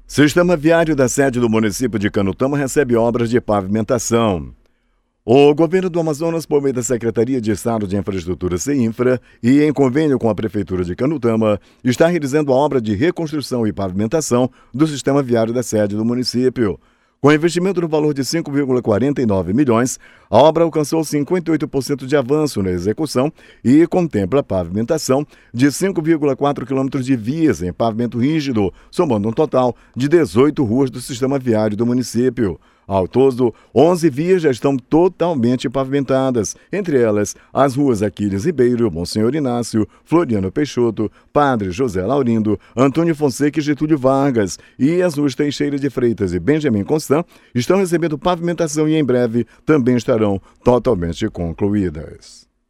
Sistema viário da sede do município de Canutama recebe obras de pavimentação. O governo do Amazonas, por meio da Secretaria de Estado de Infraestrutura (CEINFRA) e em convênio com a Prefeitura de Canutama, está realizando a obra de reconstrução e pavimentação do sistema viário da sede do município. Com investimento no valor de 5,49 milhões, a obra alcançou 58% de avanço na execução e contempla a pavimentação de 5,4 quilômetros de vias em pavimento rígido, somando um total de 18 ruas do sistema viário do município. Ao todo, 11 vias já estão totalmente pavimentadas, entre elas as ruas Aquiles Ribeiro, Monsenhor Inácio, Floriano Peixoto, Padre José Laurindo, Antônio Fonseca e Getúlio Vargas, e as ruas Teixeira de Freitas e Benjamin Constant estão recebendo pavimentação e em breve também estarão totalmente concluídas.